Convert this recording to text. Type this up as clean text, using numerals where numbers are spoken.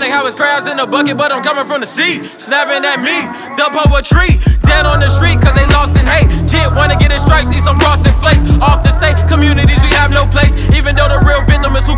Ironic how it's crabs in the bucket, but I'm coming from the sea. Snapping at me, the poetry. Dead on the street, cause they lost in hate. Jit wanna get his stripes, eat some frosted flakes. Often say, communities, we have no place. Even though the real victim is who